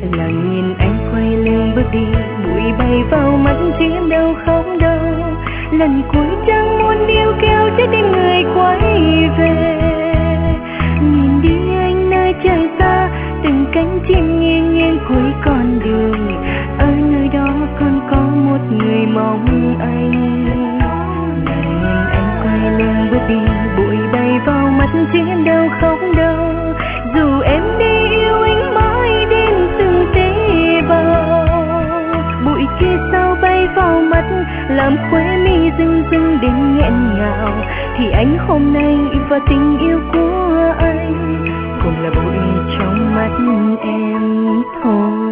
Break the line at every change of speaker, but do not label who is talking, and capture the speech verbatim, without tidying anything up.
Lặng nhìn anh quay lưng bước đi, bụi bay vào mắt chứ em đâu khóc đâu. Lần cuối chẳng muốn níu kéo trái tim người quay về. Nhìn đi anh nơi trời xa, từng cánh chim nghiêng nghiêng cuối con đường. Ở nơi đó còn có một người mong anh. Lặng nhìn anh quay lưng bước đi, bụi bay vào mắt chứ em đâu khóc đâu. Dù em đi yêu anh mãi đến từng tế bào, bụi kia sao bay vào mắt làm khóe mi rưng rưng đến nghẹn ngào. Thì anh hôm nay và tình yêu của anh cũng là bụi trong mắt em thôi.